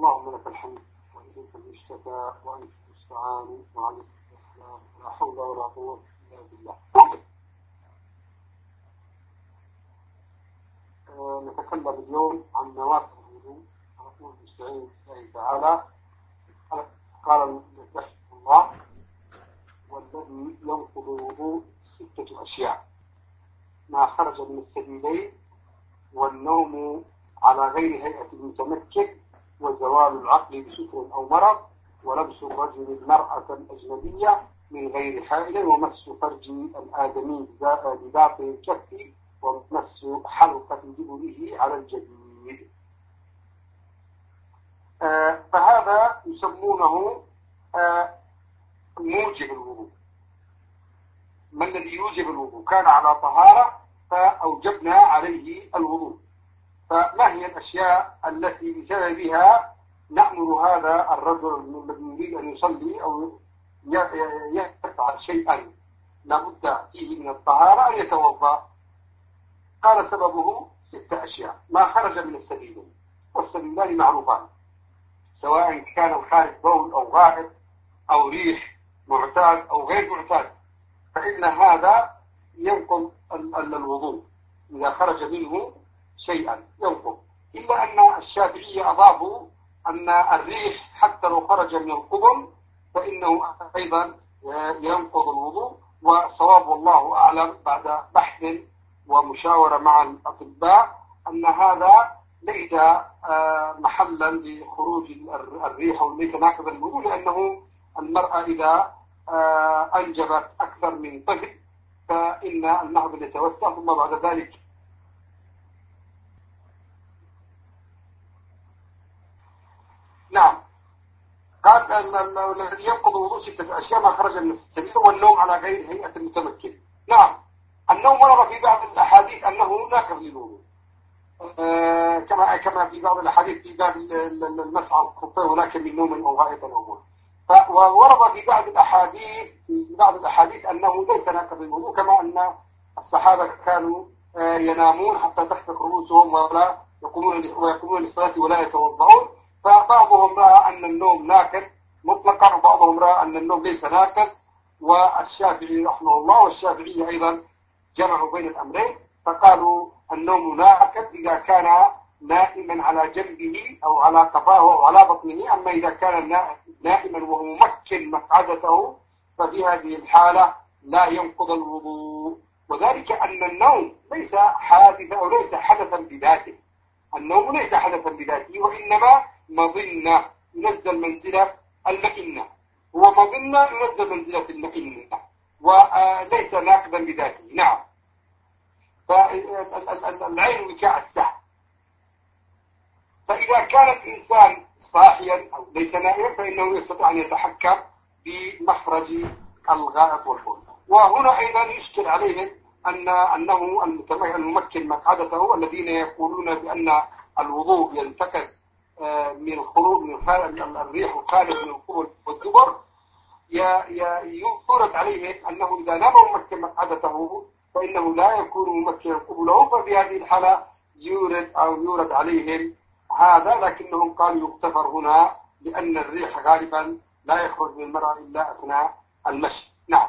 اللهم لك الحمد وإليك المشتكى وأنت المستعان وعليك السلام ولا حول ولا قوة إلا بالله. نتكلم اليوم عن نواقض الوضوء. نقول مستعين بالله تعالى. قال رحمه الله: والذي ينقض الوضوء 6 أشياء: ما خرج من السبيلين، والنوم على غير هيئة المتمكن، وزوال العقل بسكر أو مرض، ولبس الرجل المرأة الأجنبية من غير حائل، ومس فرج الآدمي بباطن الكف، ومس حلقة دبره على الجديد. فهذا يسمونه موجب الوضوء. ما الذي يوجب الوضوء؟ كان على طهارة فأوجبنا عليه الوضوء. فما هي الأشياء التي بسببها نأمر هذا الرجل الذي يريد أن يصلي أو يفعل شيئا لابد فيه من الطهارة أن يتوضأ؟ قال سببه 6 أشياء: ما خرج من السبيلين، والسبيلان معروفان، سواء كان الخارج بول أو غائط أو ريح معتاد أو غير معتاد، فإن هذا ينقض الوضوء إذا خرج منه شيئا ينقض. إلا أن الشافعية أضافوا أن الريح حتى لو خرج من القبل فإنه أيضا ينقض الوضوء. وصواب والله أعلم بعد بحث ومشاورة مع الأطباء أن هذا ليس محلا لخروج الريح وليس ناقضا للوضوء، لأنه المرأة إذا أنجبت أكثر من طفل فإن المهبل يتوسع، ثم بعد ذلك نعم. قال الذي ينقض الوضوء 6 أشياء: ما خرج من السبيل، والنوم على غير هيئة المتمكن. نعم، النوم ورد في بعض الأحاديث أنه ناقض للوضوء، كما في بعض الأحاديث في باب المسح على الخفين: هناك من نوم أو غائط أو بول. وورد في بعض الأحاديث أنه ليس ناقض للوضوء، كما أن الصحابة كانوا ينامون حتى تحتك رؤوسهم ولا يقومون للصلاة ولا يتوضؤون. فبعضهم رأى أن النوم ناقض مطلقا، وبعضهم رأى أن النوم ليس ناقض. والشافعي رحمه الله والشافعية أيضا جمعوا بين الأمرين، فقالوا النوم ناقض إذا كان نائما على جنبه أو على قفاه أو على بطنه. أما إذا كان نائما وهو ممكن مقعدته ففي هذه الحالة لا ينقض الوضوء. وذلك أن النوم ليس حادثا أو ليس حدثا بذاته. النوم ليس حدثا بذاته، وإنما مظنة ينزل منزلة المئنة، هو مظنة ينزل منزلة المئنة وليس ناقضا بذاته. نعم. فالعين وكاء السحر، فإذا كان الإنسان صاحيا أو ليس نائما فإنه يستطيع أن يتحكم بمخرج الغائط والبول. وهنا أيضا يشكل عليهم أنه الممكن مقعدته، الذين يقولون بأن الوضوء ينتقد من الخروج من الريح الخارج من القبل والدبر، يورد عليهم أنه إذا نام ممكن مقعدته فإنه لا يكون ممكنا قبله، ففي هذه الحالة يورد عليهم هذا. لكنهم قالوا يغتفر هنا لأن الريح غالبا لا يخرج من المرأة إلا أثناء المشي. نعم.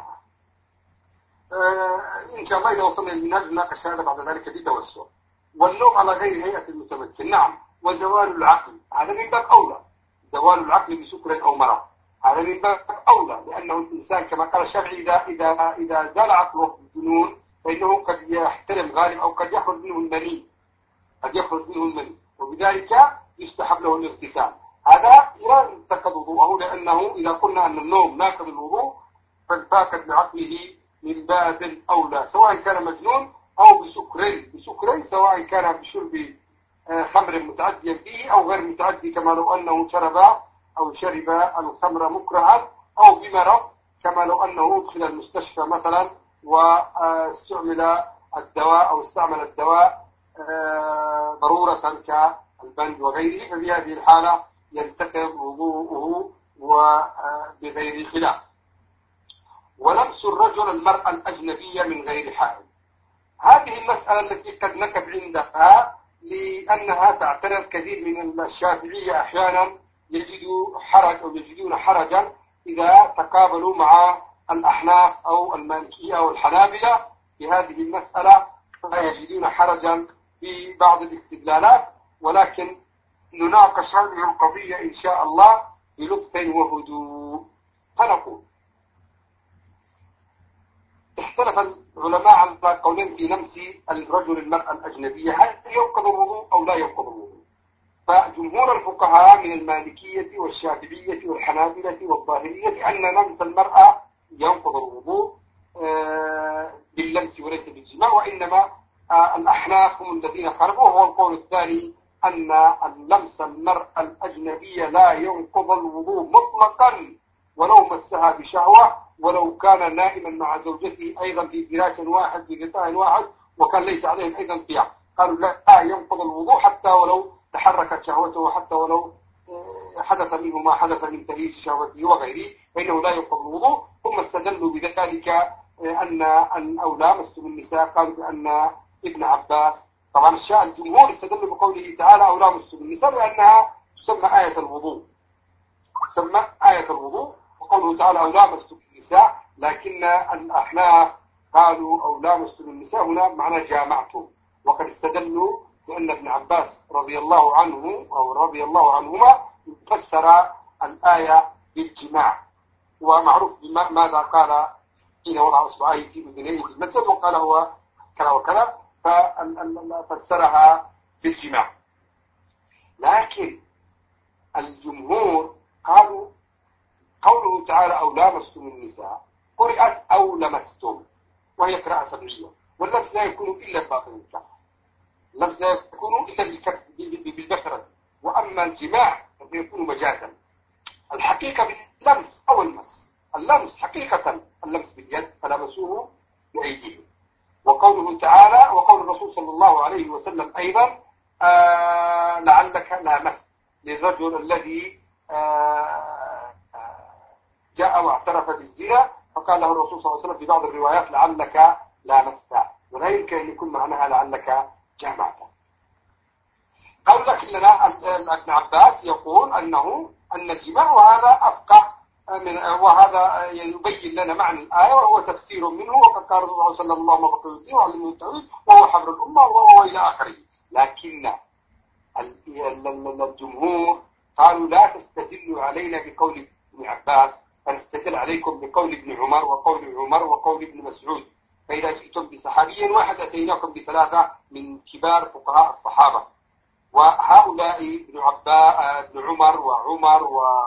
إن شاء الله إذا وصلنا للمنهج نناقش هذا بعد ذلك بتوسع. والنوم على غير هيئة المتمكن. نعم. وزوال العقل، هذا من باب أولى. زوال العقل بسكر أو مرض هذا من باب أولى، لأنه الإنسان كما قال الشافعي إذا زال عقله بالجنون فإنه قد يحترم غالب أو قد يخرج منه المني، وبذلك يستحب له الاغتسال. هذا لا ينتقض وضوءه، لأنه إذا قلنا أن النوم ناقض الوضوء فالفاقد لعقله من باب أولى، سواء كان مجنون أو بسكر، سواء كان بشرب خمر متعديا فيه أو غير متعدي، كما لو أنه شرب الخمر مكرها، أو بمرض كما لو أنه أدخل المستشفى مثلا واستعمل الدواء أو استعمل الدواء ضرورة كالبنج وغيره، ففي هذه الحالة ينتقض وضوءه وبغير خلاف. ولمس الرجل المرأة الأجنبية من غير حائل، هذه المسألة التي قد نقف عندها لأنها تعترض كثير من الشافعية أحيانا يجدوا حرج أو يجدون حرجا إذا تقابلوا مع الأحناف أو المالكية أو الحنابلة في هذه المسألة، فيجدون حرجا في بعض الاستدلالات، ولكن نناقش هذه القضية إن شاء الله بلطف وهدوء. فنقول اختلف العلماء على قولين في لمس الرجل المرأة الأجنبية، هل ينقض الوضوء أو لا ينقض الوضوء؟ فجمهور الفقهاء من المالكية والشافعية والحنابلة والظاهرية أن لمس المرأة ينقض الوضوء باللمس وليس بالجماع، وإنما الأحناف هم الذين قالوا، وهو القول الثاني أن اللمس المرأة الأجنبية لا ينقض الوضوء مطلقا ولو مسها بشهوة، ولو كان نائما مع زوجته أيضا في فراش واحد في غطاء واحد وكان ليس عليهم أيضا فيها، قالوا لا ينقض الوضوء حتى ولو تحركت شهوته وحتى ولو حدث منه ما حدث من تهيج شهوته وغيره، فإنه لا ينقض الوضوء. ثم استدلوا بذلك أن أو لامستم النساء، قالوا بأن ابن عباس، طبعا الجمهور استدلوا بقوله تعالى أو لامستم النساء لأنها تسمى آية الوضوء، تسمى آية الوضوء، وقوله تعالى أو لامستم النساء، لكن الأحناف قالوا أو لامستم النساء هنا معنى جامعتم، وقد استدلوا بأن ابن عباس رضي الله عنه أو رضي الله عنهما فسر الآية بالجماع، ومعروف ماذا قال حين وضع أصبعيه في أذنيه في المسجد وقال هو كذا وكذا، ففسرها بالجماع. لكن الجمهور قالوا قوله تعالى أو لامستم النساء قرأت أو لمستم، وهي قراءة سبعية، واللمس لا يكون إلا باطن الكف، اللمس لا يكون إلا بالبشرة، وأما الجماع فيكون مجازا. الحقيقة باللمس أو المس، اللمس حقيقة اللمس باليد فلمسوه بأيديهم، وقوله تعالى وقول الرسول صلى الله عليه وسلم أيضا لعلك لامست، للرجل الذي جاء واعترف بالزنا فقال له الرسول صلى الله عليه وسلم في بعض الروايات لعلك لامست، ولا يمكن أن يكون معناها لعلك جامعت. قال لك لنا ابن عباس يقول أن الجماع، وهذا أفقه وهذا يبين لنا معنى الآية وهو تفسير منه، وقد قال الله صلى الله عليه وسلم اللهم بقي الدين وعلمه التأويل وهو حبر الأمة وهو إلى آخره. لكن الجمهور قالوا لا تستدلوا علينا بقول ابن عباس، فنستدل عليكم بقول ابن عمر وقول ابن مسعود، فإذا جئتم بصحابي واحد أتيناكم بثلاثة من كبار فقهاء الصحابة، وهؤلاء ابن عمر وعمر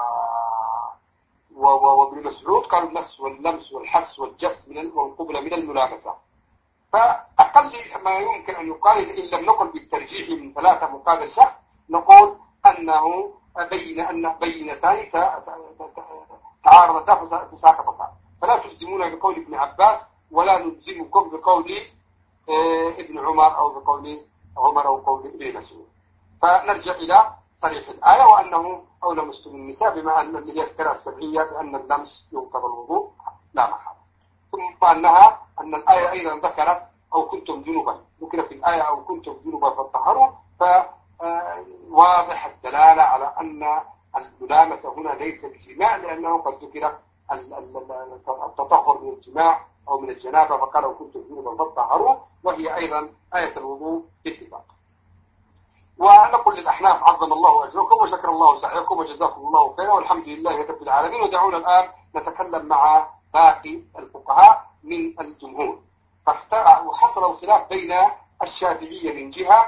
وابن مسعود قالوا المس واللمس والحس والجس والقبلة من الملامسة. فأقل ما يمكن أن يقال إن لم نقل بالترجيح من ثلاثة مقابل شخص، نقول أنه أن بينتان تعارضتا فساقطتا، فلا تلزمون بقول ابن عباس ولا نلزمكم بقول ابن عمر أو بقول عمر أو قول ابن مسعود. فنرجع إلى صريح الآية وأنه أو لمستم النساء بما أن اللي هي القراءة السبعية بأن اللمس ينقض الوضوء لا محالة. ثم أن الآية أيضا ذكرت أو كنتم جنبا، ذكر في الآية أو كنتم جنبا فطهروا، فواضح الدلالة على أن الملامسة هنا ليس بجماع، لأنه قد ذكر التطهر من الجماع أو من الجنابة فقال أو كنتم جنبا فطهروا، وهي أيضا آية الوضوء باتفاق. ونقول للأحناف عظم الله أجركم وشكر الله سعيكم وجزاكم الله خيرا والحمد لله رب العالمين. ودعونا الآن نتكلم مع باقي الفقهاء من الجمهور. وحصل الخلاف بين الشافعية من جهة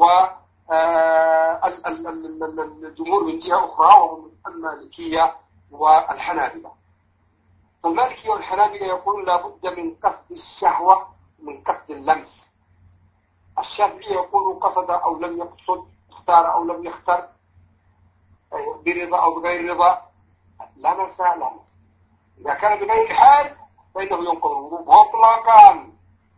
والجمهور من جهة أخرى، وهم المالكية والحنابلة. المالكية والحنابلة يقولون لا بد من قصد الشهوة من قصد اللمس. الشافعي يقول قصد أو لم يقصد، اختار أو لم يختار، برضا أو بغير رضا، لمس. إذا كان بغير حال فإنه ينقض الوضوء مطلقا.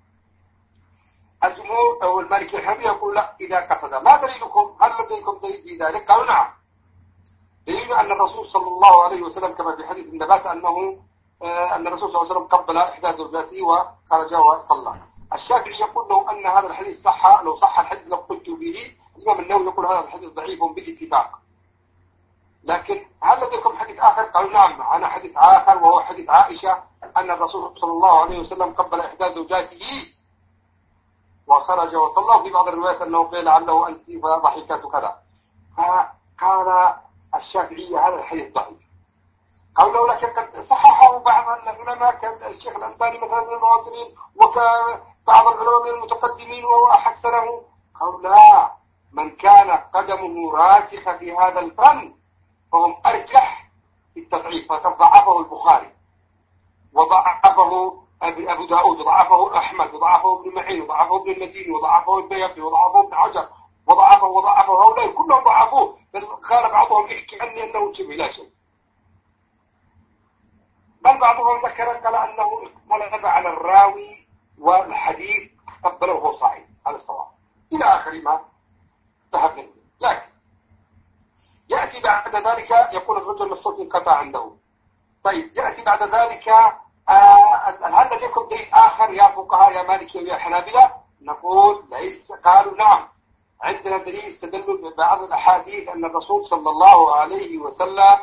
الجمهور أو المالكي الحنبلي يقول لا إذا قصد. ما دليلكم؟ هل لديكم دليل في ذلك؟ قالوا نعم. دليل أن الرسول صلى الله عليه وسلم كما في حديث النبات أن الرسول صلى الله عليه وسلم قبل إحدى زوجاته وخرج وصلى. الشافعي يقول لو أن هذا الحديث صح، لو صح الحديث لقلت به. الإمام النووي يقول هذا الحديث ضعيف بالاتفاق. لكن هل لديكم حديث آخر؟ قالوا نعم، معنا حديث آخر وهو حديث عائشة أن الرسول صلى الله عليه وسلم قبل إحدى زوجاته وخرج وصلى. في بعض الروايات أنه قيل عنه أنت فضحكت كذا. فقال الشافعي هذا الحديث ضعيف. قالوا لكن قد صححه بعض العلماء كالشيخ الألباني مثلا من المعاصرين وكبعض العلماء من المتقدمين وحسنه. قالوا لا، من كان قدمه راسخة في هذا الفن فهم أرجح في التضعيف. فضعفه البخاري وضعفه أبو داود وضعفه أحمد وضعفه ابن معين وضعفه ابن المديني وضعفه البيهقي وضعفه ابن حجر وضعفه هؤلاء كلهم ضعفوه. بل قال بعضهم يحكي عني أنه شبه لا شيء. بل بعضهم ذكر قال أنه اختلف على الراوي والحديث قبله وهو صحيح على الصواب إلى آخر ما ذهب منه. لكن يأتي بعد ذلك يقول الرجل الصوت انقطع عنده. طيب يأتي بعد ذلك هل لديكم دليل آخر يا فقهاء يا مالكي ويا حنابلة؟ نقول ليس. قالوا نعم، عندنا دليل استدلوا ببعض الأحاديث أن الرسول صلى الله عليه وسلم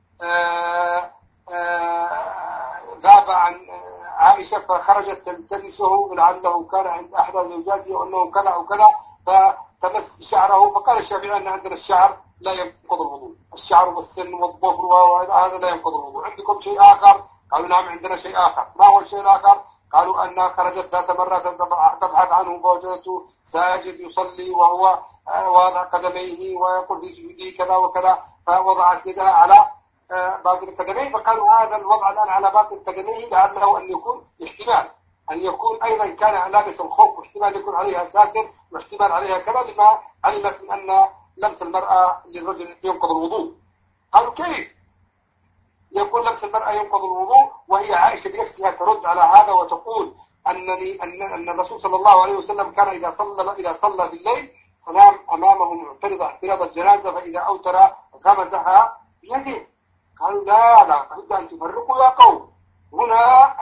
غاب عن عائشة فخرجت تلتمسه لعله كان عند أحد زوجاته وأنه كذا أو كذا فتمس شعره. فقال الشافعي أن عندنا الشعر لا ينقض الوضوء، الشعر والسن والظفر وهذا لا ينقض الوضوء. عندكم شيء آخر؟ قالوا نعم عندنا شيء آخر. ما هو الشيء الآخر؟ قالوا أنها خرجت ذات مرة تبحث عنه فوجدته ساجد يصلي وهو واضع قدميه ويقول في سجوده كذا وكذا، فوضعت يدها على باطن القدمين. فقالوا هذا الوضع الآن على باطن القدمين لعله أن يكون احتمال أن يكون أيضا كان لابس الخوف، واحتمال يكون عليها ساتر، واحتمال عليها كذا، لما علمت من أن لمس المرأة للرجل ينقض الوضوء. قالوا كيف يقول لمس المرأة ينقض الوضوء وهي عائشة بنفسها ترد على هذا وتقول أن الرسول صلى الله عليه وسلم كان إذا صلى بالليل تنام أمامه معترضة اعتراض الجنازة، فإذا أوتر غمزها بيده. قالوا لا لابد أن تفرقوا يا قوم. هنا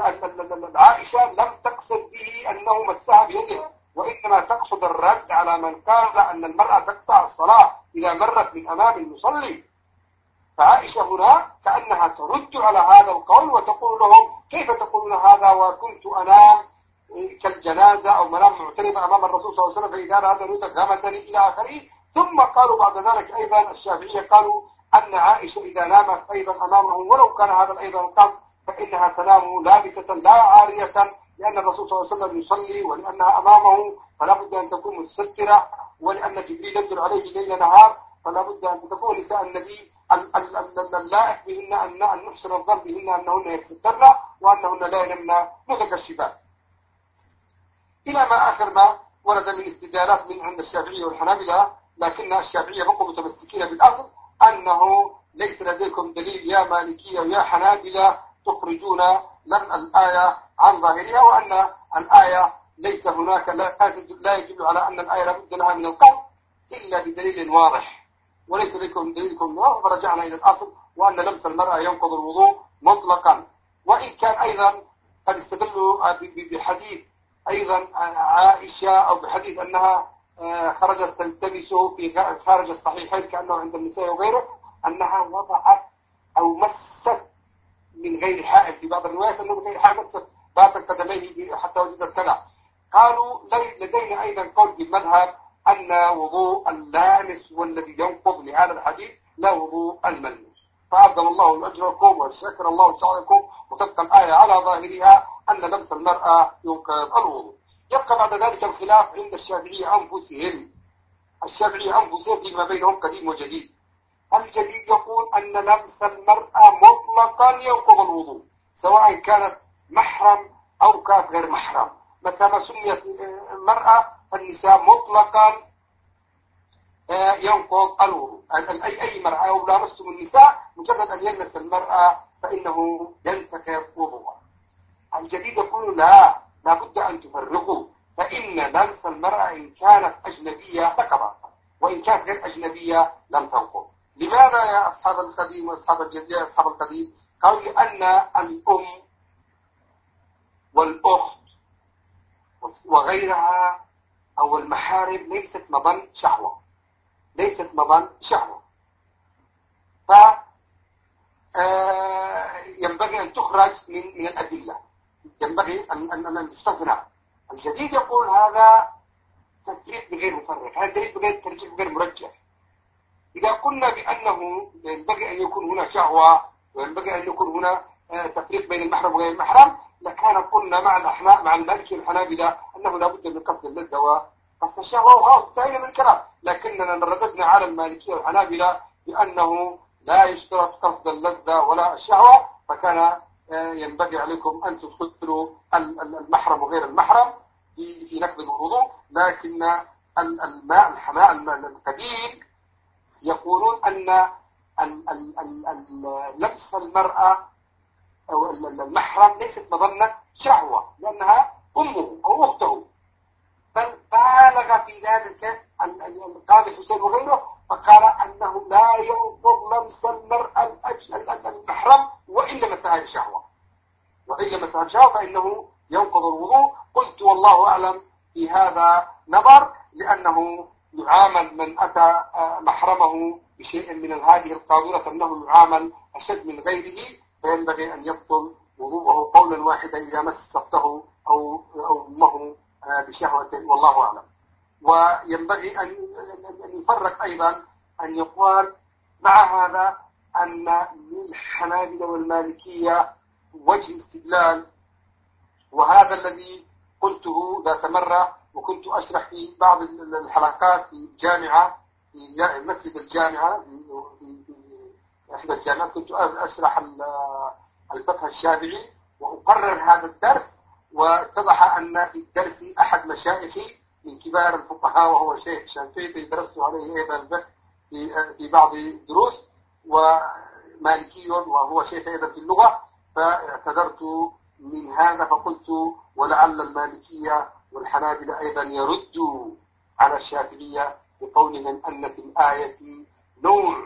عائشة لم تقصد به أنه مسها بيده، وإنما تقصد الرد على من قال أن المرأة تقطع الصلاة إذا مرت من أمام المصلي. فعائشة هنا كأنها ترد على هذا القول وتقول لهم كيف تقولون هذا وكنت أنام كالجنازة أو منام معترضة أمام الرسول صلى الله عليه وسلم فإذا هذا نوتك غمزني إلى آخره. ثم قالوا بعد ذلك أيضا الشافعية قالوا أن عائشة إذا نامت أيضا أمامه ولو كان هذا أيضا القصد فإنها تنام لابسة لا عارية، لأن الرسول صلى الله عليه وسلم يصلي ولأنها أمامه فلا بد أن تكون مستترة، ولأن جبريل ينزل عليه ليل نهار فلا بد أن تكون نساء النبي اللائق بهن أن نحسن الظن بهن أنهن يستترن وأنهن لا ينمن متكشفات. إلى ما آخر ما ورد من استدلالات من عند الشافعية والحنابلة. لكن الشافعية بقوا متمسكين بالأصل أنه ليس لديكم دليل يا مالكية ويا حنابلة تخرجون لم الآية عن ظاهرها، وأن الآية ليس هناك لا يدل على أن الآية لابد لها من القصد إلا بدليل واضح، وليس لكم دليلكم واضح. فرجعنا إلى الأصل وأن لمس المرأة ينقض الوضوء مطلقا. وإن كان أيضا قد استدلوا بحديث أيضا عائشة أو بحديث أنها خرجت تلتمسه في خارج الصحيحين كأنه عند النساء وغيره، أنها وضعت أو مست من غير حائل. في بعض الروايات أنه من غير حائل مست باطن قدميه حتى وجدت كذا. قالوا لدينا أيضا قول بالمذهب أن وضوء اللامس والذي ينقض لهذا الحديث لا وضوء الملموس. فعظم الله أجركم وشكر الله سعيكم، وتبقى الآية على ظاهرها أن لمس المرأة ينقض الوضوء. يبقى بعد ذلك الخلاف عند الشافعية أنفسهم. الشافعية أنفسهم فيما بينهم قديم وجديد. الجديد يقول أن لمس المرأة مطلقا ينقض الوضوء سواء كانت محرم أو كانت غير محرم. متى ما سميت المرأة فالنساء مطلقا ينقض الوضوء. أي مرأة أو لامستم النساء مجرد أن يلمس المرأة فإنه ينتقض وضوءها. الجديد يقول لا بد أن تفرقوا، فإن لمس المرأة إن كانت أجنبية نقضت وإن كانت غير أجنبية لم تنقض. لماذا يا أصحاب القديم وأصحاب الجديد يا أصحاب القديم؟ قالوا لأن الأم والأخت وغيرها أو المحارم ليست مظن شهوة، ليست مظن شهوة. ينبغي أن تخرج من الأدلة، ينبغي أن تستثنى. الجديد يقول هذا تفريق بغير مفرق، هذا دليل بغير ترجيح بغير مرجح. إذا قلنا بأنه ينبغي أن يكون هنا شهوة وينبغي أن يكون هنا تفريق بين المحرم وغير المحرم، لكان قلنا مع المالكي والحنابلة أنه لا بد من قصد اللذة وقصد الشهوة، وخلاص انتهينا من الكلام. لكننا رددنا على المالكية والحنابلة بأنه لا يشترط قصد اللذة ولا الشهوة، فكان ينبغي عليكم أن تدخلوا المحرم وغير المحرم في نقض الوضوء. لكن الحماء القديم يقولون أن لبس المرأة أو المحرم ليست مظنة شهوة، لأنها أمه أو أخته، بل بالغ في ذلك القاضي حسين وغيره، فقال أنه لا ينقض لمس المرأة المحرم وإن مسها الشهوة، وإن مسها الشهوة فإنه ينقض الوضوء. قلت والله أعلم في هذا نظر، لأنه يعامل من أتى محرمه بشيء من هذه القاذورة أنه يعامل أشد من غيره، فينبغي أن يبطل وضوءه قولا واحدا إذا مس أخته أو أمه بشهوة، والله أعلم. وينبغي أن يفرق أيضا أن يقال مع هذا أن للحنابلة والمالكية وجه استدلال، وهذا الذي قلته ذات مرة وكنت أشرح في بعض الحلقات في الجامعة، في مسجد الجامعة في إحدى الجامعات، كنت أشرح الفقه الشافعي وأقرر هذا الدرس، واتضح أن في الدرس أحد مشايخي من كبار الفقهاء وهو شيخ شنقيطي درست عليه أيضا الفقه في بعض الدروس، ومالكي وهو شيخ أيضا في اللغة، فاعتذرت من هذا فقلت ولعل المالكية والحنابلة أيضا يردوا على الشافعية بقولهم أن في الآية نوع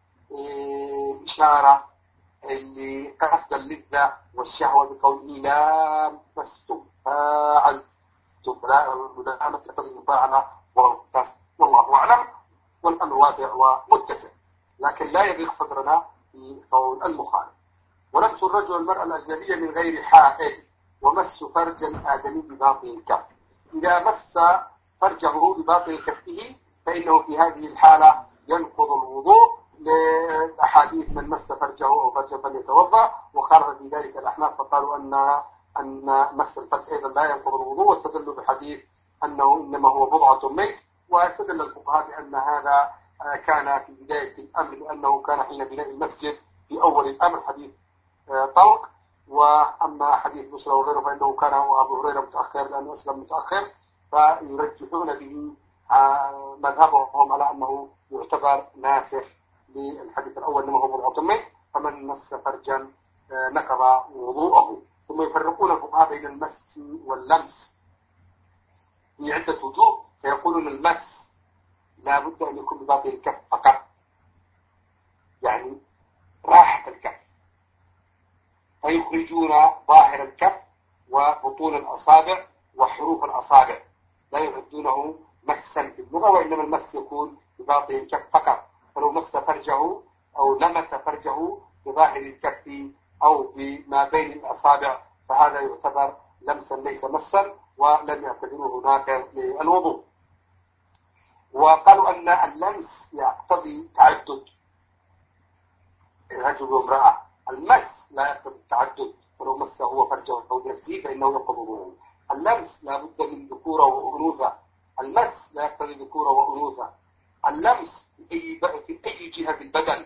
إشارة لقصد اللذة والشهوة بقوله لا مسستم فاعلتم، لا مسستم المفاعلة والقصد، والله أعلم، والأمر واسع ومتسع، لكن لا يضيق صدرنا في قول المخالف. ولمس الرجل المرأة الأجنبية من غير حائل ومس فرج الآدمي بباطن الكف. إذا مس فرجه بباطن كفه فإنه في هذه الحالة ينقض الوضوء، لأحاديث من مس فرجه أو فرجه فليتوضأ، وخرج في ذلك الأحناف فقالوا أن مس الفرج أيضا لا ينقض الوضوء، واستدلوا بحديث أنه إنما هو بضعة منك. واستدل الفقهاء بأن هذا كان في بداية الأمر، لأنه كان حين بناء المسجد في أول الأمر حديث طلق، وأما حديث بشرى وغيره فإنه كان أبو هريرة متأخر لأنه أسلم متأخر، فيرجحون به مذهبهم على أنه يعتبر ناسخ للحديث الأول إنما هو بضعة منك، فمن مس فرجا نقض وضوءه. ثم يفرقون الفقهاء بين المس واللمس في عدة وجوه، فيقولون المس لا بد أن يكون بباطن الكف فقط، يعني راحة الكف، فيخرجون ظاهر الكف وبطون الأصابع وحروف الأصابع، لا يعدونه مسا في اللغة، وإنما المس يكون بباطن الكف فقط. فلو مس فرجه أو لمس فرجه بظاهر الكف أو بما بين الأصابع فهذا يعتبر لمسا ليس مسا، ولم يعتبروه ناقض للوضوء. وقالوا أن اللمس يقتضي تعدد رجل وامرأة، المس لا يقتضي التعدد، فلو مس هو فرجه أو نفسه فإنه ينقض وضوءه. اللمس لا بد من ذكورة وأنوثة، المس لا يقتضي ذكورة وأنوثة. اللمس في أي جهة في البدن،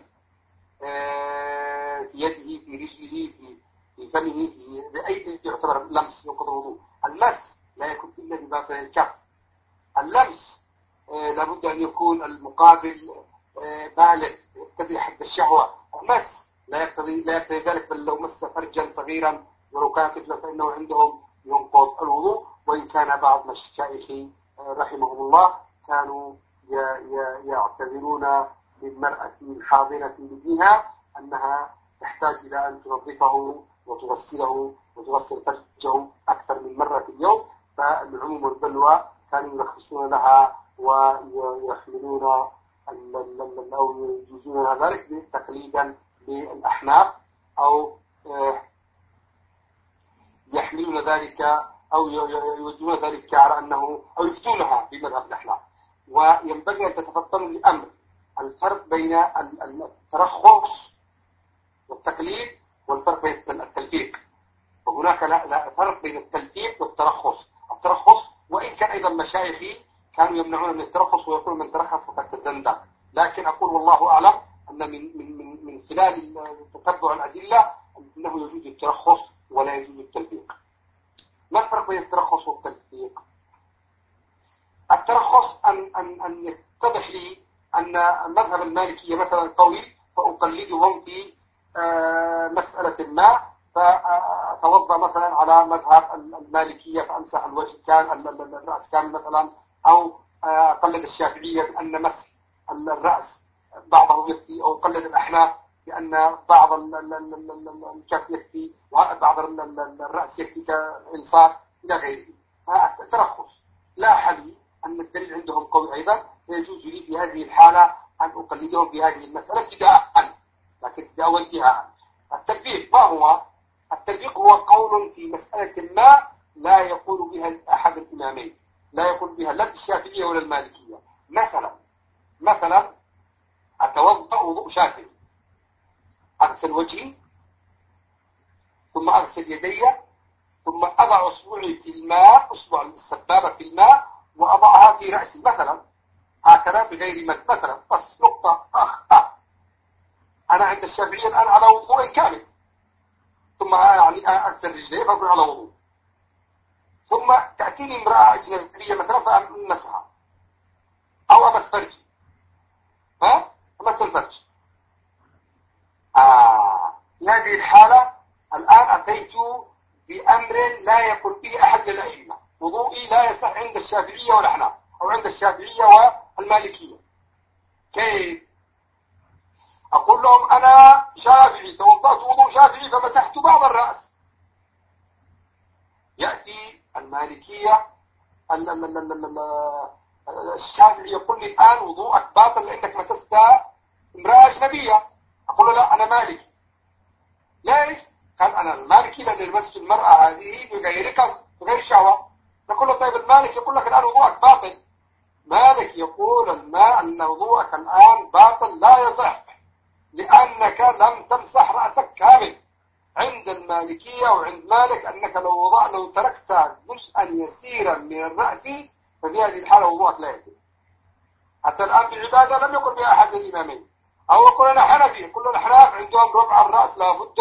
في يده، في رجله، في فمه، بأي يعتبر لمس ينقض الوضوء. المس لا يكون إلا بباطن الكف. اللمس لابد أن يكون المقابل بالغ يقتضي حد الشهوة. المس لا يقتضي ذلك، بل لو مس فرجا صغيرا ولو كان طفلا فإنه عندهم ينقض الوضوء. وإن كان بعض مشايخ رحمهم الله كانوا يعتذرون للمرأة الحاضنة لابنها أنها تحتاج إلى أن تنظفه وتغسله وتغسل فرجه أكثر من مرة في اليوم، فالعموم والبلوى كانوا يلخصون لها ويحملون أو يجوزون ذلك تقليدا للأحناف، أو يحملون ذلك أو يوجهون ذلك على أنه أو يفتونها بمذهب الأحناف. وينبغي أن تتفطنوا لأمر الفرق بين الترخص والتقليد والفرق بين التلفيق. وهناك لا فرق بين التلفيق والترخص. الترخص وإن كان أيضا مشايخي كانوا يمنعون من الترخص ويقولون من ترخص فقد تزندق، لكن أقول والله أعلم أن من خلال تتبع الأدلة أنه يجوز الترخص ولا يجوز التلفيق. ما الفرق بين الترخص والتلفيق؟ الترخص أن يتضح لي أن مذهب المالكية مثلا قوي فأقلدهم في مسألة ما، فتوضأ مثلا على مذهب المالكية فأمسح الوجه كان الرأس كان مثلا، أو قلد الشافعية بأن مسح الرأس بعضه يكفي، أو قلد الأحناف بأن بعض الكف يكفي وبعض الرأس يكفي كإنصار إلى غيره. فالترخص لا حلي أن الدليل عندهم قوي أيضا، فيجوز لي في هذه الحالة أن أقلدهم في هذه المسألة ابتداء، لكن ابتداء وانتهاء. التطبيق ما هو؟ التطبيق هو قول في مسألة ما لا يقول بها أحد الإمامين، لا يقول بها لا الشافعية ولا المالكية. مثلا أتوضأ وضوء شافعي، أغسل وجهي ثم أغسل يدي ثم أضع أصبعي في الماء، أصبع السبابة في الماء وأضعها في رأسي مثلا هكذا بغير مد مثلا، بس نقطة أنا عند الشافعية الآن على وضوء كامل، ثم يعني أغسل رجلي فأكون على وضوء، ثم تأتيني امرأة أجنبية مثلا فأمسها أو أمس فرجي، أمس الفرج. في هذه الحالة الآن أتيت بأمر لا يقول به أحد من الأئمة، وضوئي لا يصح عند الشافعية والأحناف أو عند الشافعية والمالكية. كيف؟ أقول لهم أنا شافعي توضأت وضوء شافعي فمسحت بعض الرأس. يأتي المالكية الشافعي يقول لي الآن وضوءك باطل لأنك مسست امرأة أجنبية. أقول له لا أنا مالكي. ليش؟ قال أنا المالكي لأن لمست المرأة هذه بغير قصد بغير شهوة. نقول له طيب المالك يقول لك الآن وضوءك باطل. مالك يقول أن وضوءك الآن باطل لا يصح لأنك لم تمسح رأسك كامل. عند المالكية وعند مالك أنك لو تركت جزءا يسيرا من الرأس ففي هذه الحالة وضوءك لا يجوز. حتى الآن في العبادة لم يقل بها أحد من الإمامين. أو يقول أنا حنفي، كل الأحناف عندهم ربع الرأس لابد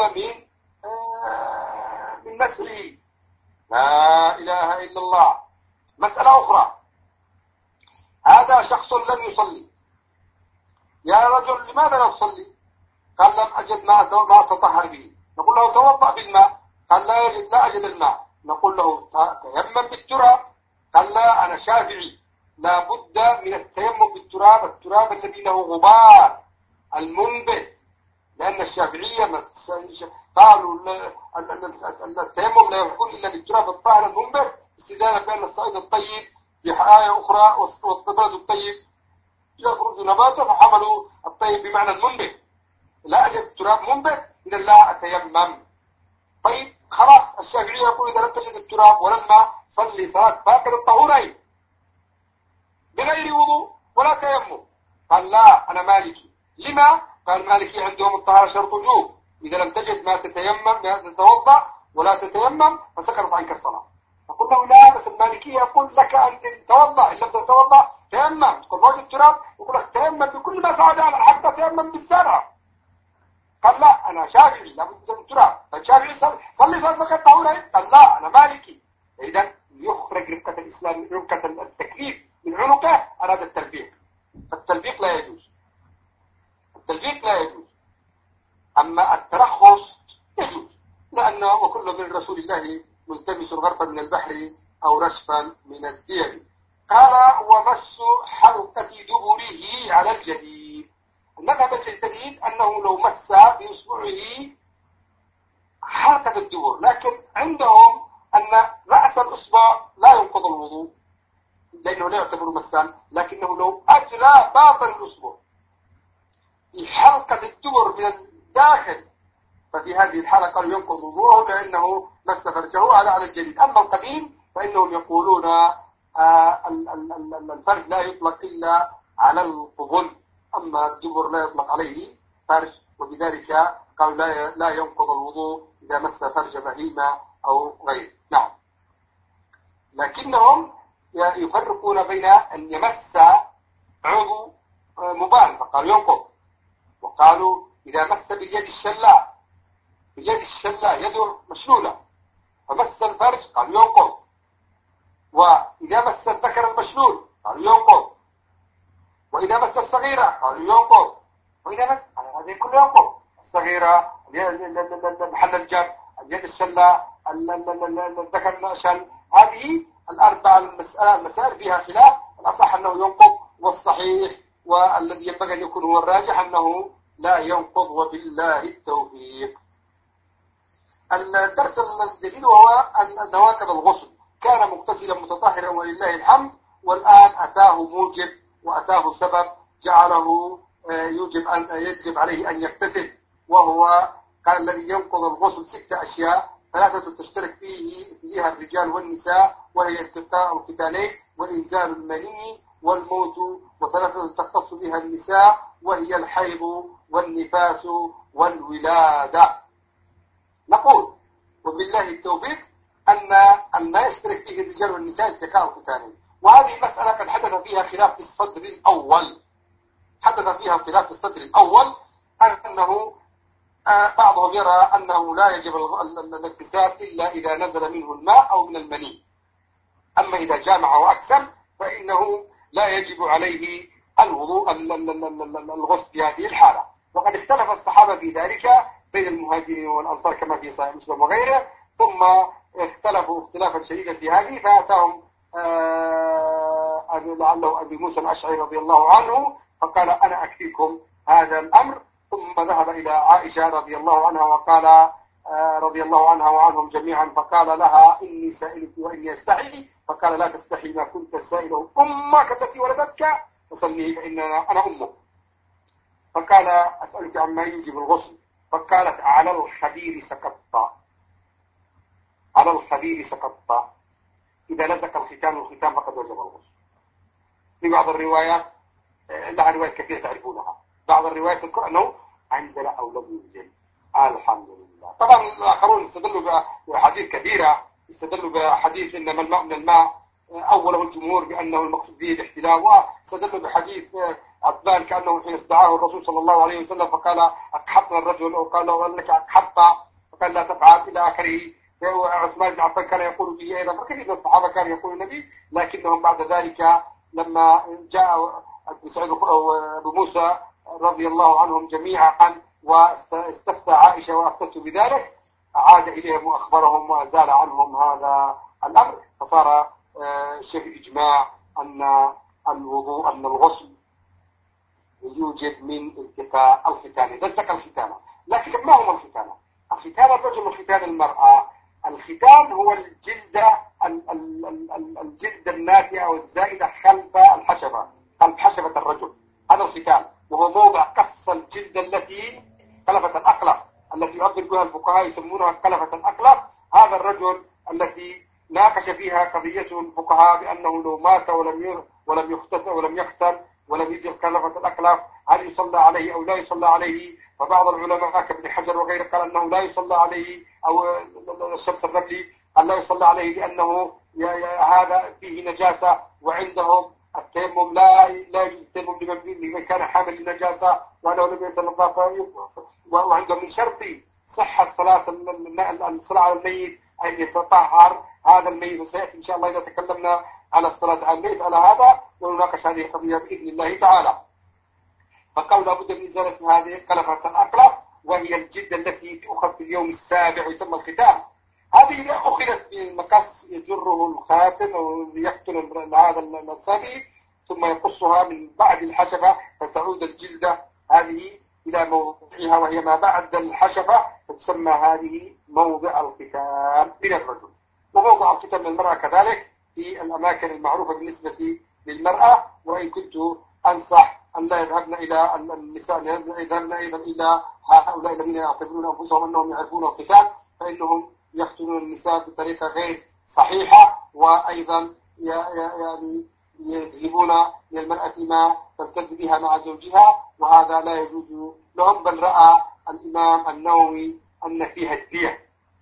من مسحه. لا إله إلا الله. مسألة أخرى، هذا شخص لم يصلي. يا رجل لماذا لا تصلي؟ قال لم أجد ما أتطهر به. نقول له توضأ بالماء. قال لا أجد الماء. نقول له تيمم بالتراب. قال لا أنا شافعي لا بد من التيمم بالتراب، التراب الذي له غبار المنبت، لأن الشافعية قالوا التيمم لا يكون إلا بالتراب الطاهر المنبت، استدلالا بأن الصعيد الطيب في آية أخرى والطباد الطيب يخرج نباته فحملوا الطيب بمعنى المنبت. لا أجد تراب منبت إذا لا أتيمم. طيب خلاص الشافعية يقول إذا لم تجد التراب ولا الماء صلي صلاة فاقد الطهورين بغير وضوء ولا تيمم. قال لا أنا مالكي. لما؟ قال مالكي عندهم الطهارة شرط وجوب، إذا لم تجد ما تتيمم ما تتوضأ ولا تتيمم فسقطت عنك الصلاة. نقول له لا بس المالكي يقول لك أن تتوضأ، إن لم تتوضأ تيمم. تقول موجود التراب يقول لك تيمم بكل ما ساعد على حتى تيمم بالزرع. قال لا أنا شافعي لابد من التراب. فالشافعي صلي صلاة فقد طهورين. قال لا أنا مالكي. إذا يخرج رفقة الإسلام رفقة التكليف من عنقه أراد التلبيق، فالتلبيق لا يجوز. التلبيق لا يجوز. أما الترخص يجوز، لأنه وكل من رسول الله ملتمس غرفا من البحر أو رشفا من الدير. قال ومس حلقة دبره على الجديد. المذهب الجديد أنه لو مس بإصبعه حلقة الدبر، لكن عندهم أن رأس الإصبع لا ينقض الوضوء لأنه لا يعتبر مسا، لكنه لو أجرى باطن الإصبع في حلقة الدبر من الداخل ففي هذه الحالة قالوا ينقض وضوءه لأنه مس فرجه على الجديد. أما القديم فإنهم يقولون الفرج لا يطلق إلا على القبل، أما الدبر لا يطلق عليه فرج، وبذلك قالوا لا ينقض الوضوء إذا مس فرج بهيمة أو غيره. نعم، لكنهم يفرقون بين أن يمس عضو مبان فقالوا ينقض، وقالوا إذا مس باليد الشلاء يده مشلولة فمس الفرج قالوا ينقض، وإذا مس الذكر المشلول قالوا ينقض، وإذا مس الصغيرة قالوا ينقض، وإذا مس هذه كله ينقض. الصغيرة، محل الجر، اليد الشلاء، الذكر المشل، هذه الأربع المسائل فيها خلاف، الأصح أنه ينقض، والصحيح والذي ينبغي أن يكون هو الراجح أنه لا ينقض، وبالله التوفيق. الدرس الجديد وهو نواقض الغسل. كان مغتسلا متطهرا ولله الحمد، والآن أتاه موجب وأتاه سبب جعله يجب عليه أن يغتسل، وهو قال الذي ينقض الغسل 6 أشياء، 3 تشترك فيها الرجال والنساء، وهي التقاء الختانين وإنزال المني والموت، و3 تختص بها النساء وهي الحيض والنفاس والولادة. نقول وبالله التوفيق أن ما يشترك فيه الرجال والنساء التقاء الختانين، وهذه مسألة قد حدث فيها خلاف في الصدر الأول، أنه بعضهم يرى أنه لا يجب الاغتسال إلا إذا نزل منه الماء أو من المني، أما إذا جامع وأكسل فإنه لا يجب عليه الوضوء الغسل في هذه الحالة. وقد اختلف الصحابة في ذلك بين المهاجرين والأنصار كما في صحيح مسلم وغيره، ثم اختلفوا اختلافا شديدا في هذه، فأتاهم لعله أبي موسى الأشعري رضي الله عنه فقال أنا أكفيكم هذا الأمر، ثم ذهب إلى عائشة رضي الله عنها وقال رضي الله عنها وعنهم جميعا، فقال لها إني سائلك وإني أستحي، فقال لا تستحي ما كنت سائله أمك التي ولدتك فصليه فإن أنا أمك. فقال أسألك عما يوجب الغسل، فقالت على الخبير سقطت، إذا لزق الختان فقد وجب الغسل. في بعض الروايات لها روايات كثيرة تعرفونها، بعض الروايات تذكر أنه عندنا أو لم ينزل. الحمد لله. طبعا الآخرون استدلوا بحديث كثيرة، استدلوا بحديث إنما الماء من الماء، أوله الجمهور بأنه المقصود به الاحتلال، واستدلوا بحديث عتبان كأنه حين استدعاه الرسول صلى الله عليه وسلم فقال أكحطنا الرجل، أو قال لك أكحط، فقال لا تفعل إلى آخره. عثمان بن عفان كان يقول به أيضا، فكثير من الصحابة كانوا يقولون به، لكنهم بعد ذلك لما جاء أبو سعيد وأبو موسى رضي الله عنهم جميعا واستفتى عائشة وأفتته بذلك، عاد إليهم وأخبرهم وأزال عنهم هذا الأمر، فصار شبه إجماع أن الغسل يوجد من التقاء الختان، إذا التقى الختان. لكن ما هو الختان؟ الختان الرجل وختان المرأة. الختان هو الجلد الناتئة أو الزائدة خلف حشبة الرجل، هذا الختان، وهو موضع قص الجلد التي قلفة الأقلف، التي يعبر بها الفقهاء يسمونها قلفة الأقلف. هذا الرجل التي ناقش فيها قضية الفقهاء بأنه لو مات ولم يختن ولم يزل قلفة الأقلف هل يصلى عليه أو لا يصلى عليه؟ فبعض العلماء كابن حجر وغيره قال أنه لا يصلى عليه، أو الشمس الرملي قال لا يصلى عليه لأنه هذا فيه نجاسة، وعندهم التيمم لا يجوز التيمم لمن كان حامل للنجاسة وأنه لم يتنظف، وعندهم من شرط صحة صلاة على الميت أن يتطهر هذا الميت، وسيأتي إن شاء الله إذا تكلمنا على الصلاة على الميت على هذا ونناقش هذه القضية بإذن الله تعالى. فقال لابد من إزالة هذه قلفة الأقلف، وهي الجلد التي تؤخذ في اليوم السابع ويسمى الختان. هذه إذا أخذت بمقص يجره الخاتم أو يقتل هذا الصبي ثم يقصها من بعد الحشفة فتعود الجلدة هذه إلى موضعها وهي ما بعد الحشفة، فتسمى هذه موضع الختان من الرجل. وموضع الختان للمرأة كذلك في الأماكن المعروفة بالنسبة للمرأة. وإن كنت أنصح أن لا يذهبن إلى النساء، يذهبن أيضا إلى هؤلاء الذين يعتبرون أنفسهم أنهم يعرفون الختان، فإنهم يختنون النساء بطريقة غير صحيحة، وأيضا يعني يذهبون للمرأة ما تلتذ بها مع زوجها، وهذا لا يجوز لهم. بل رأى الإمام النووي أن فيها الدية،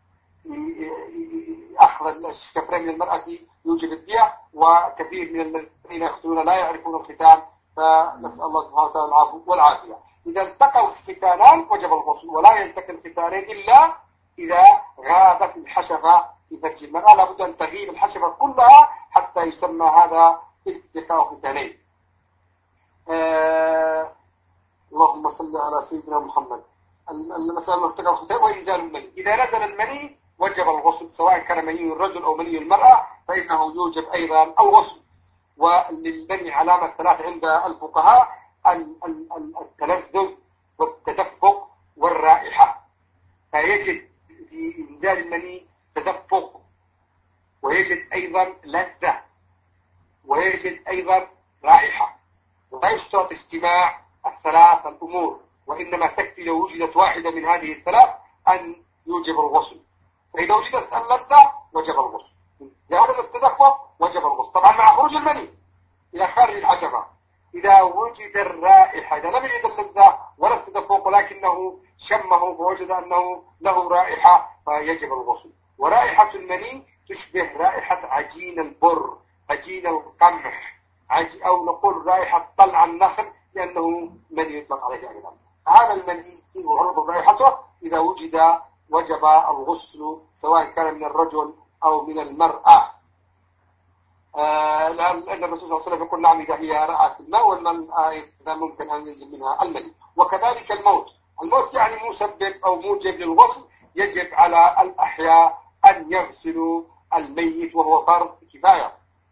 أخذ الشفرين من المرأة يوجب الدية، وكثير من الذين يختنون لا يعرفون الختان، فنسأل الله سبحانه وتعالى العفو والعافية. إذا التقى الختانان وجب الغسل، ولا يلتقي الختانين إلا إذا غابت الحشفة في فرج المرأة، لابد أن تغيب الحشفة كلها حتى يسمى هذا التقاء ختانين. اللهم صل على سيدنا محمد. المسألة التقاء الختان وإنزال المني. إذا نزل المني وجب الغسل، سواء كان مني الرجل أو مني المرأة فإنه يوجب أيضا الغسل. وللمني علامة ثلاث عند الفقهاء: التلذذ والتدفق والرائحة. فيجد في إنزال المني تدفق، ويجد أيضا لذة، ويجد أيضا رائحة. ولا يشترط اجتماع الثلاث الأمور، وإنما تكفي لو وجدت واحدة من هذه الثلاث أن يوجب الغسل. فإذا وجدت اللذة وجب الغسل، إذا وجد التدفق وجب الغسل، طبعا مع خروج المني إلى خارج الحشفة. إذا وجد الرائحة، إذا لم يجد اللذة ولا التدفق ولكنه شمه فوجد أنه له رائحة فيجب الغسل. ورائحة المني تشبه رائحة عجين البر، عجين القمح، أو نقول رائحة طلع النخل، لأنه مني يطلق عليه أيضا. هذا المني وغرب رائحته إذا وجد وجب الغسل، سواء كان من الرجل أو من المرأة. لأن الرسول صلى الله عليه وسلم يقول: نعم، إذا هي رأت الماء، والمرأة إذا ممكن أن ينزل منها المني. وكذلك الموت يعني مسبب أو موجب للغسل. يجب على الأحياء أن يغسلوا الميت، وهو فرض كفاية،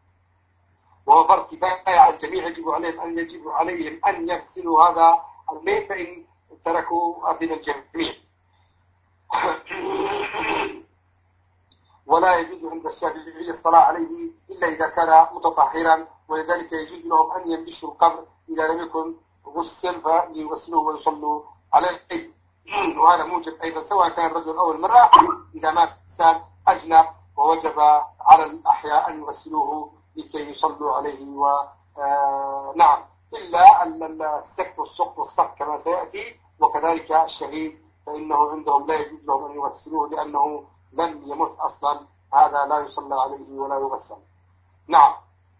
على الجميع. يجب عليهم أن يغسلوا هذا الميت، فإن تركوا أذن الجميع. ولا يجوز عند الشافعي الصلاة عليه إلا إذا كان متطهرا، ولذلك يجوز لهم أن ينبشوا القبر إذا لم يكن غسل، فليغسلوه ويصلوا عليه. وهذا موجب أيضا سواء كان الرجل أو المرأة. إذا مات إنسان أجنب ووجب على الأحياء أن يغسلوه لكي يصلوا عليه. نعم، إلا السك والسق والصق كما سيأتي، وكذلك الشهيد فإنه عندهم لا يجوز لهم أن يغسلوه لأنه لم يمت أصلا، هذا لا يصلى عليه ولا يغسل. نعم.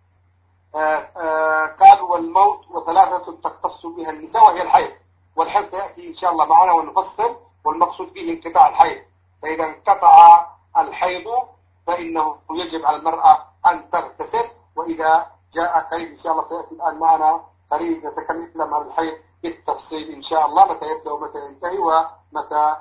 قالوا: والموت وثلاثة تختص بها النساء، وهي الحيض. والحيض سيأتي إن شاء الله معنا ونفصل، والمقصود به انقطاع الحيض. فإذا انقطع الحيض فإنه يجب على المرأة أن تغتسل. وإذا جاء قريب إن شاء الله سيأتي الآن معنا قريب نتكلم عن الحيض بالتفصيل إن شاء الله، متى يبدأ ومتى ينتهي ومتى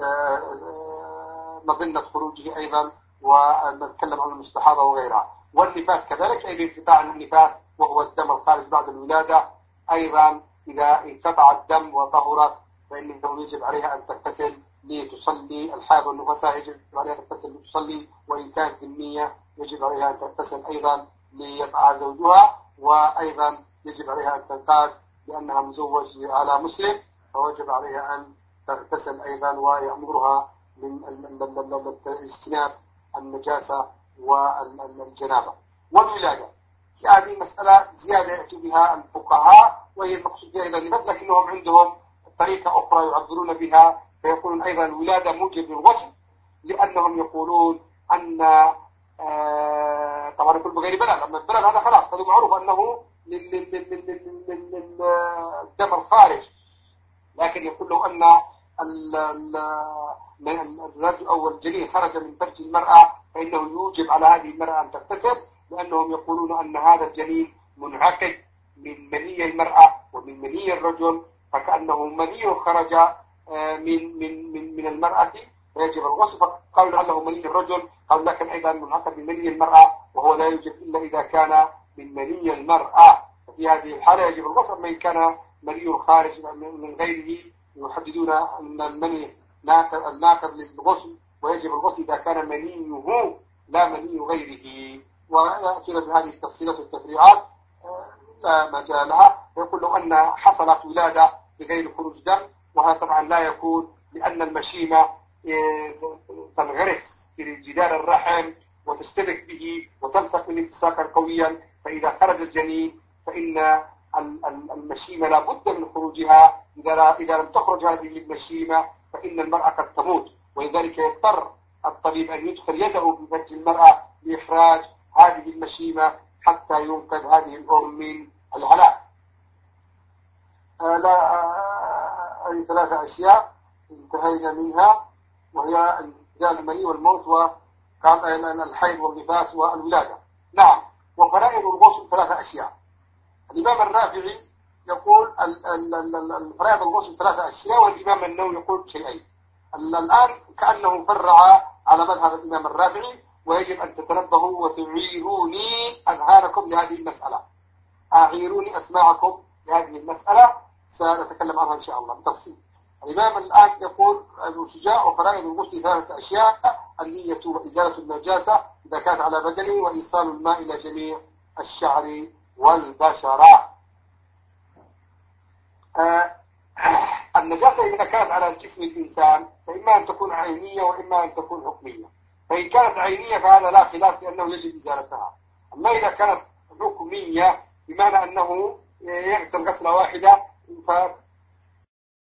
مظنة خروجه أيضا، ونتكلم عن المستحاضة وغيرها. والنفاس كذلك، أي انقطاع النفاس وهو الدم الخارج بعد الولادة. أيضا إذا انقطع الدم وطهرت فإنه يجب عليها أن تغتسل لتصلي. الحائض والنفساء يجب عليها أن تغتسل لتصلي، وإن كانت ذمية يجب عليها أن تغتسل أيضا ليطأ زوجها. وأيضا يجب عليها أن تنقاد لأنها مزوج على مسلم، فوجب عليها أن تغتسل أيضا، ويأمرها من اجتناب النجاسة والجنابة. والولادة هذه مسألة زيادة يأتي بها الفقهاء، وهي المقصود بها أيضا النفاس، لكنهم عندهم طريقة أخرى يعبرون بها، فيقولون أيضا الولادة موجب للغسل، لأنهم يقولون أن طبعا يقول بغير بلد، أما البلد هذا خلاص، هذا معروف أنه للدم الخارج، لكن يقول له أن الرجل أو الجنين خرج من فرج المرأة فإنه يوجب على هذه المرأة أن تغتسل، لأنهم يقولون أن هذا الجنين منعقد من مني المرأة ومن مني الرجل، فكأنه مني خرج من المرأة فيجب الغسل. فقالوا لعله مني الرجل، قالوا لكن أيضا منعقد من مني المرأة وهو لا يوجب إلا إذا كان من مني المرأة، ففي هذه الحالة يجب الغسل. من كان مني خارج من غيره يحددون أن المني الناقض للغسل، ويجب الغسل إذا كان منيه لا مني غيره. ويأتينا بهذه التفصيلات والتفريعات لا مجالها. يقول لو أن حصلت ولادة بغير خروج دم، وهذا طبعا لا يكون، لأن المشيمة تنغرس في جدار الرحم وتشتبك به وتلصق به التصاقا قويا، فإذا خرج الجنين فإن المشيمة لا بد من خروجها. إذا لم تخرج هذه المشيمة فإن المرأة قد تموت، ولذلك يضطر الطبيب أن يدخل يده في فرج المرأة لإخراج هذه المشيمة حتى ينقذ هذه الأم من الهلاك. هذه ثلاثة أشياء انتهينا منها، وهي انزال المني والموت والحيض والنفاس والولادة. نعم. وفرائض الغسل ثلاثة أشياء. الإمام الرافعي يقول فرائض الغسل ثلاثة أشياء، والإمام النووي يقول شيئين. الآن كأنه فرع على مذهب الإمام الرافعي، ويجب أن تتنبهوا وتعيروني أذهانكم لهذه المسألة، أعيروني أسماعكم لهذه المسألة، سنتكلم عنها إن شاء الله بتفصيل. الإمام الآن يقول ابن شجاع وفرائض الغسل ثلاثة أشياء: النية وإزالة النجاسة إذا كانت على بدنه، وإيصال الماء إلى جميع الشعر والبشرة. النجاسة إذا كانت على جسم الإنسان فإما أن تكون عينية وإما أن تكون حكمية. فإن كانت عينية فهذا لا خلاف لأنه يجب إزالتها. أما إذا كانت حكمية بمعنى أنه يغسل غسلة واحدة